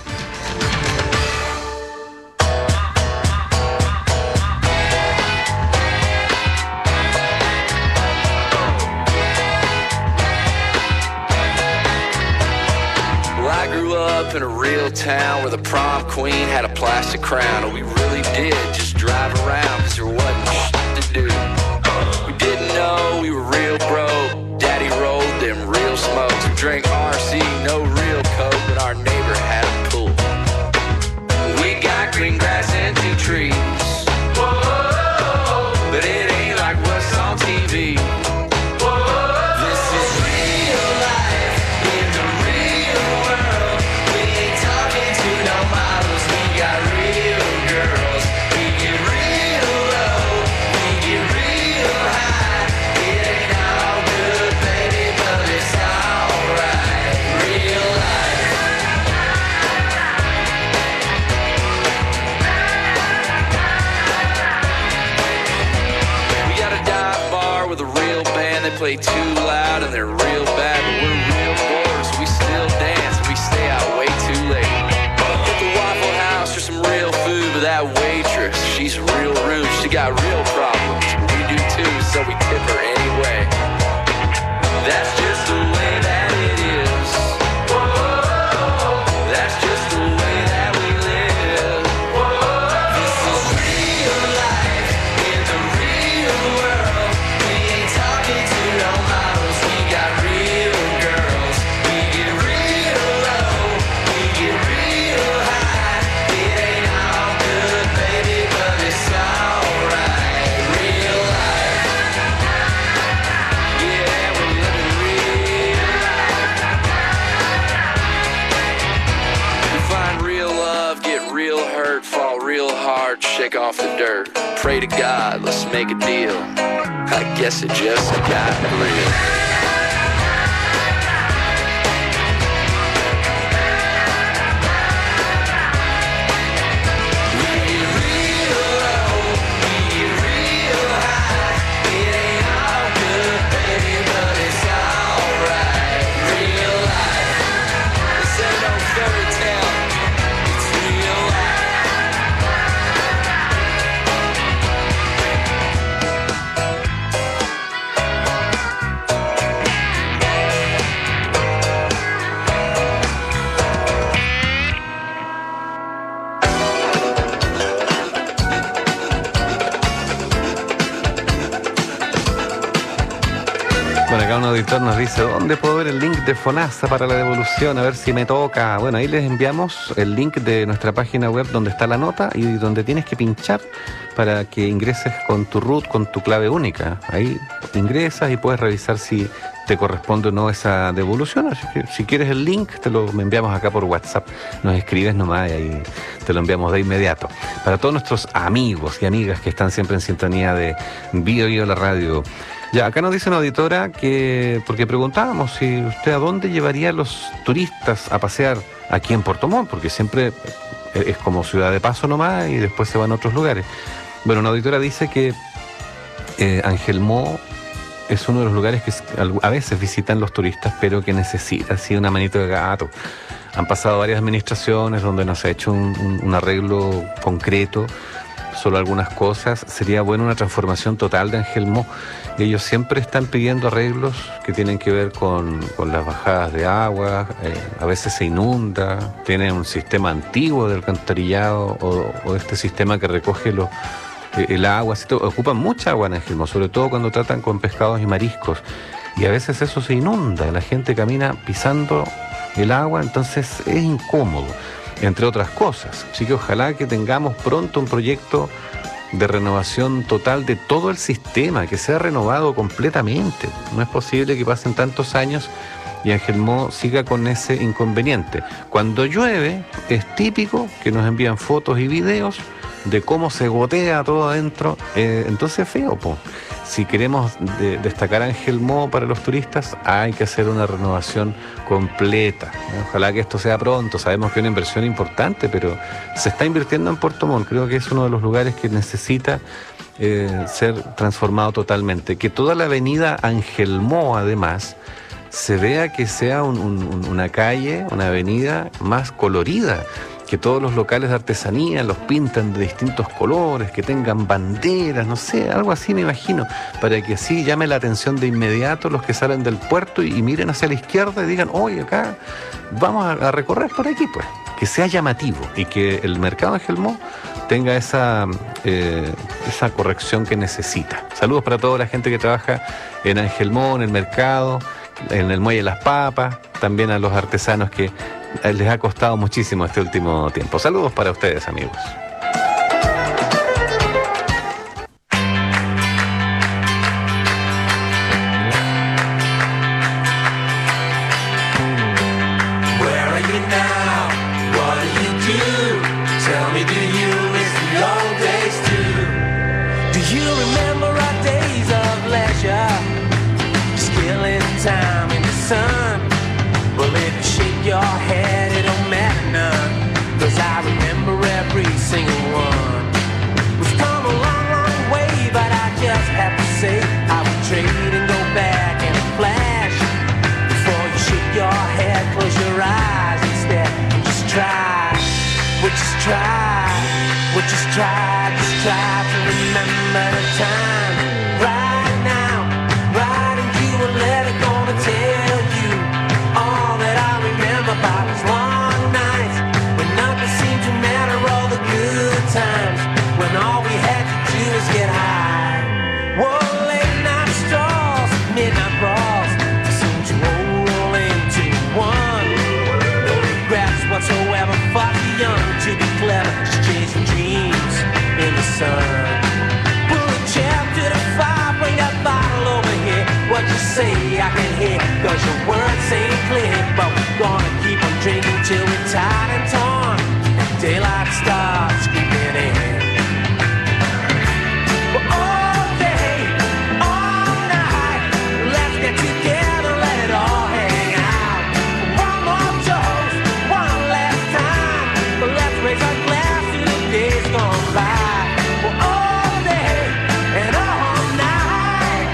In a real town where the prom queen had a plastic crown, and we really did just drive around cause there wasn't shit to do. We didn't know we were real broke. Daddy rolled them real smokes. We drank R C, no real coke, but our neighbor had a pool. We got green grass and two trees. Whoa, but it ain't like what's on T V. Play too loud and they're real bad, but we're real bored, so we still dance and we stay out way too late. Hit the Waffle House for some real food, but that waitress, she's real rude. She got real problems, we do too, so we tip her anyway. That's just the way that it is. That's just the way that we live. This is real life in the real world. We ain't talking to no models. We got real girls. We get real low. We get real high. It ain't all good, baby, but it's alright. Real life. Yeah, we're living real life. We find real love, get real hurt, fall real hard, shake off the dirt. Pray to God, let's make a deal. I guess it just got real. We get real low, we get real high. It ain't all Bueno, acá un auditor nos dice, ¿dónde puedo ver el link de FONASA para la devolución? A ver si me toca. Bueno, ahí les enviamos el link de nuestra página web donde está la nota y donde tienes que pinchar para que ingreses con tu root, con tu clave única. Ahí ingresas y puedes revisar si te corresponde o no esa devolución. Así que si quieres el link, te lo enviamos acá por WhatsApp. Nos escribes nomás y ahí te lo enviamos de inmediato. Para todos nuestros amigos y amigas que están siempre en sintonía de Bio Bio la radio. Ya, acá nos dice una auditora que, porque preguntábamos si usted a dónde llevaría a los turistas a pasear aquí en Puerto Montt, porque siempre es como ciudad de paso nomás y después se van a otros lugares. Bueno, una auditora dice que eh, Angelmó es uno de los lugares que a veces visitan los turistas, pero que necesita así una manito de gato. Han pasado varias administraciones donde no se ha hecho un, un, un arreglo concreto, solo algunas cosas. Sería bueno una transformación total de Angelmó. Ellos siempre están pidiendo arreglos que tienen que ver con, con las bajadas de agua, eh, a veces se inunda, tienen un sistema antiguo de alcantarillado o, o este sistema que recoge los, eh, el agua, ¿sí? Ocupan mucha agua en Angelmó, sobre todo cuando tratan con pescados y mariscos, y a veces eso se inunda, la gente camina pisando el agua, entonces es incómodo, entre otras cosas. Así que ojalá que tengamos pronto un proyecto de renovación total de todo el sistema, que sea renovado completamente. No es posible que pasen tantos años y Angelmó siga con ese inconveniente. Cuando llueve es típico que nos envían fotos y videos de cómo se gotea todo adentro, eh, entonces es feo, po. Si queremos de, destacar a Angelmó para los turistas, hay que hacer una renovación completa. Ojalá que esto sea pronto. Sabemos que es una inversión importante, pero se está invirtiendo en Puerto Montt. Creo que es uno de los lugares que necesita eh, ser transformado totalmente. Que toda la avenida Angelmó, además, se vea que sea un, un, una calle, una avenida más colorida. Que todos los locales de artesanía los pintan de distintos colores, que tengan banderas, no sé, algo así me imagino, para que así llame la atención de inmediato los que salen del puerto y, y miren hacia la izquierda y digan, oye, acá vamos a, a recorrer por aquí, pues. Que sea llamativo y que el mercado de Angelmó tenga esa, eh, esa corrección que necesita. Saludos para toda la gente que trabaja en Angelmó, en el mercado, en el Muelle de las Papas, también a los artesanos que les ha costado muchísimo este último tiempo. Saludos para ustedes, amigos. Where are you now? What do you do? Tell me, do you miss the old days too? Do you remember our days of leisure? Just killing time in the sun. Well, if you shake your head, it don't matter none, 'cause I remember every single one. We've come a long, long way, but I just have to say I would trade and go back in a flash. Before you shake your head, close your eyes instead and just try. We'll just try. We'll just try, just try to remember the time. Right now, right, and you will let it go to tell you all that I remember about those long nights when nothing seemed to matter, all the good times when all we had to do is get high. Whoa, late night strolls, midnight brawls seem to roll into one. No regrets whatsoever, far too young to be clever, just chasing dreams in the sun. Pull a chair to the fire, bring that bottle over here. What you say I can hear, 'cause your words ain't clear, but we're gonna keep on drinking till we're tired and torn, and daylight starts creeping in. Well, all day, all night, let's get together, let it all hang out. One more toast, one last time, but let's raise our glass to the days gone by. Well, all day and all night.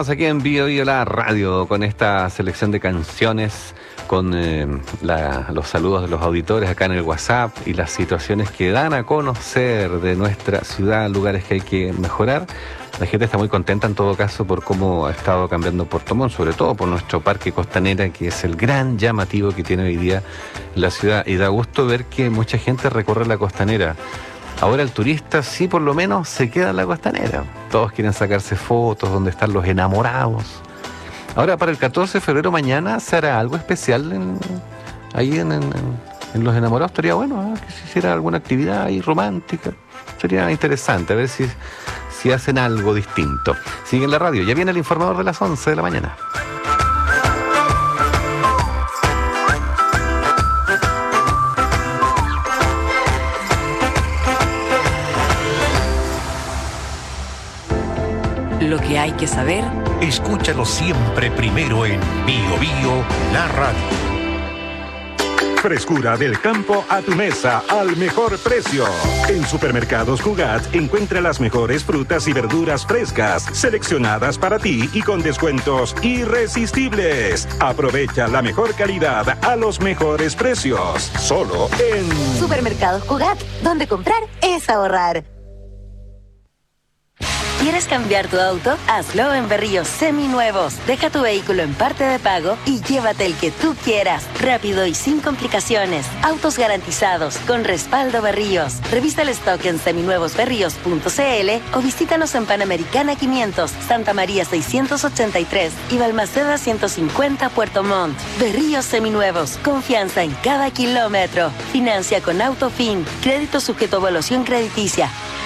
Continuamos aquí en Bio Bio la radio con esta selección de canciones, con eh, la, los saludos de los auditores acá en el WhatsApp y las situaciones que dan a conocer de nuestra ciudad, lugares que hay que mejorar. La gente está muy contenta en todo caso por cómo ha estado cambiando Puerto Montt, sobre todo por nuestro parque Costanera, que es el gran llamativo que tiene hoy día la ciudad. Y da gusto ver que mucha gente recorre la Costanera. Ahora el turista sí por lo menos se queda en la Costanera. Todos quieren sacarse fotos donde están los enamorados. Ahora para el catorce de febrero mañana se hará algo especial en, ahí en, en, en Los Enamorados. Estaría bueno, ¿eh? Que se hiciera alguna actividad ahí romántica. Sería interesante, a ver si, si hacen algo distinto. Sigue en la radio, ya viene el informador de las once de la mañana. Lo que hay que saber. Escúchalo siempre primero en Bio Bio la radio. Frescura del campo a tu mesa al mejor precio. En Supermercados Cugat encuentra las mejores frutas y verduras frescas, seleccionadas para ti y con descuentos irresistibles. Aprovecha la mejor calidad a los mejores precios. Solo en Supermercados Cugat, donde comprar es ahorrar. ¿Quieres cambiar tu auto? Hazlo en Berríos Seminuevos. Deja tu vehículo en parte de pago y llévate el que tú quieras. Rápido y sin complicaciones. Autos garantizados con respaldo Berríos. Revisa el stock en seminuevos berríos punto c l o visítanos en Panamericana quinientos, Santa María seiscientos ochenta y tres y Balmaceda ciento cincuenta Puerto Montt. Berríos Seminuevos. Confianza en cada kilómetro. Financia con Autofin. Crédito sujeto a evaluación crediticia.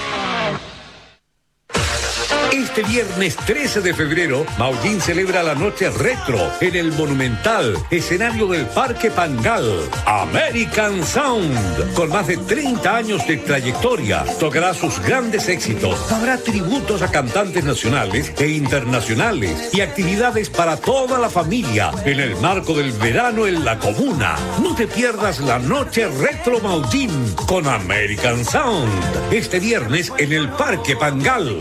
Este viernes trece de febrero, Maullín celebra la noche retro en el Monumental, escenario del Parque Pangal. American Sound, con más de treinta años de trayectoria, tocará sus grandes éxitos. Habrá tributos a cantantes nacionales e internacionales y actividades para toda la familia en el marco del verano en la comuna. No te pierdas la noche retro Maullín con American Sound, este viernes en el Parque Pangal.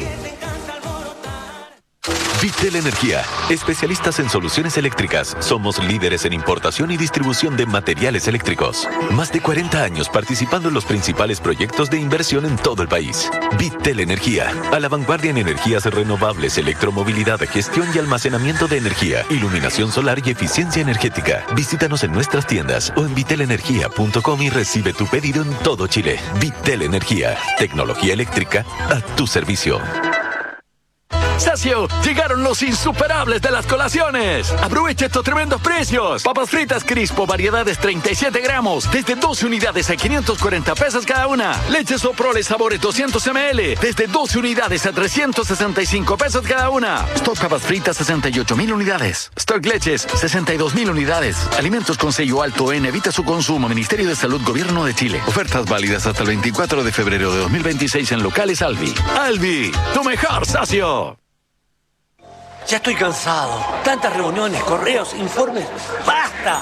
Vitel Energía, especialistas en soluciones eléctricas. Somos líderes en importación y distribución de materiales eléctricos. Más de cuarenta años participando en los principales proyectos de inversión en todo el país. Vitel Energía, a la vanguardia en energías renovables, electromovilidad, gestión y almacenamiento de energía, iluminación solar y eficiencia energética. Visítanos en nuestras tiendas o en vitel energía punto com y recibe tu pedido en todo Chile. Vitel Energía, tecnología eléctrica a tu servicio. Sacio, llegaron los insuperables de las colaciones. Aprovecha estos tremendos precios. Papas fritas Crispo, variedades treinta y siete gramos, desde doce unidades a quinientos cuarenta pesos cada una. Leche Soprole sabores doscientos mililitros, desde doce unidades a trescientos sesenta y cinco pesos cada una. Stock papas fritas sesenta y ocho mil unidades. Stock leches sesenta y dos mil unidades. Alimentos con sello alto en evita su consumo. Ministerio de Salud, Gobierno de Chile. Ofertas válidas hasta el veinticuatro de febrero de dos mil veintiséis en locales Albi. Albi, tu mejor sacio. Ya estoy cansado. Tantas reuniones, correos, informes. ¡Basta!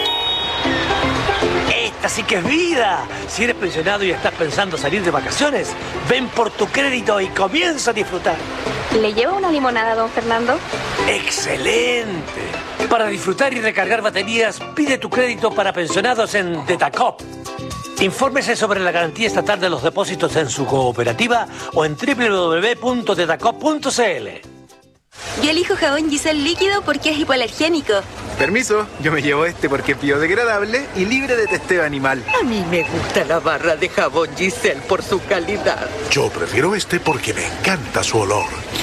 Esta sí que es vida. Si eres pensionado y estás pensando salir de vacaciones, ven por tu crédito y comienza a disfrutar. ¿Le llevo una limonada, don Fernando? ¡Excelente! Para disfrutar y recargar baterías, pide tu crédito para pensionados en Detacop. Infórmese sobre la garantía estatal de los depósitos en su cooperativa o en doble u doble u doble u punto detacop punto c l. Yo elijo jabón Giselle líquido porque es hipoalergénico. Permiso, yo me llevo este porque es biodegradable y libre de testeo animal. A mí me gusta la barra de jabón Giselle por su calidad. Yo prefiero este porque me encanta su olor.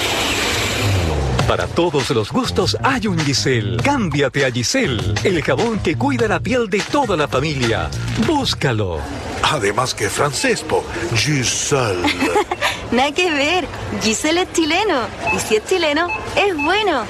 Para todos los gustos hay un Giselle. Cámbiate a Giselle, el jabón que cuida la piel de toda la familia. Búscalo. Además que francés, po. Giselle. Nada que ver. Giselle es chileno. Y si es chileno, es bueno.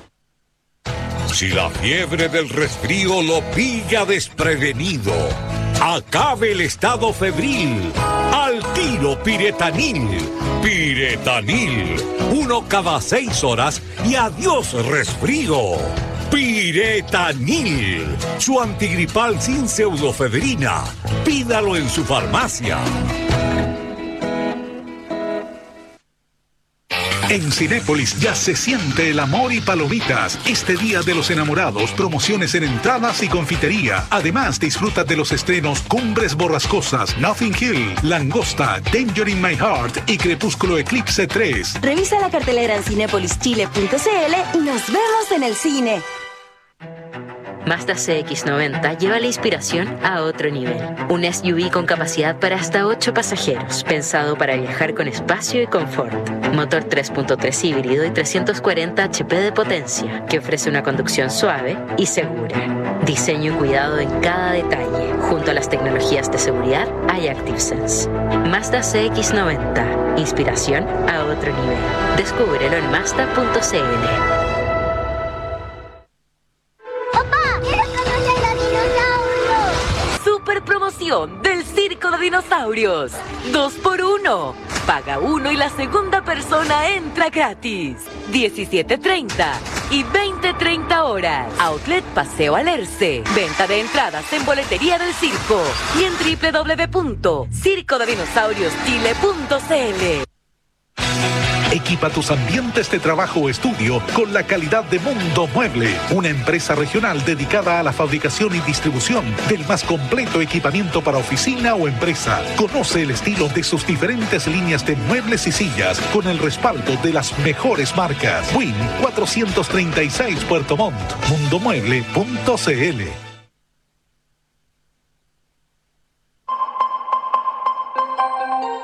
Si la fiebre del resfrío lo pilla desprevenido, acabe el estado febril. Al tiro Piretanil. Piretanil. Uno cada seis horas y adiós resfrío. Piretanil. Su antigripal sin pseudofebrina. Pídalo en su farmacia. En Cinépolis ya se siente el amor y palomitas. Este Día de los Enamorados, promociones en entradas y confitería. Además, disfruta de los estrenos Cumbres Borrascosas, Nothing Hill, Langosta, Danger in My Heart y Crepúsculo Eclipse tres. Revisa la cartelera en cinépolis chile punto c l y nos vemos en el cine. Mazda C X noventa lleva la inspiración a otro nivel. Un S U V con capacidad para hasta ocho pasajeros, pensado para viajar con espacio y confort. Motor tres punto tres híbrido y trescientos cuarenta horsepower de potencia, que ofrece una conducción suave y segura. Diseño y cuidado en cada detalle. Junto a las tecnologías de seguridad hay ActiveSense. Mazda C X noventa. Inspiración a otro nivel. Descúbrelo en mazda punto c l. Super promoción del Circo de Dinosaurios. Dos por uno. Paga uno y la segunda persona entra gratis. diecisiete treinta y veinte treinta horas. Outlet Paseo Alerce. Venta de entradas en boletería del circo y en doble u doble u doble u punto circo de dinosaurios chile punto c l. Equipa tus ambientes de trabajo o estudio con la calidad de Mundo Mueble, una empresa regional dedicada a la fabricación y distribución del más completo equipamiento para oficina o empresa. Conoce el estilo de sus diferentes líneas de muebles y sillas con el respaldo de las mejores marcas. Win cuatrocientos treinta y seis Puerto Montt, mundo mueble punto c l.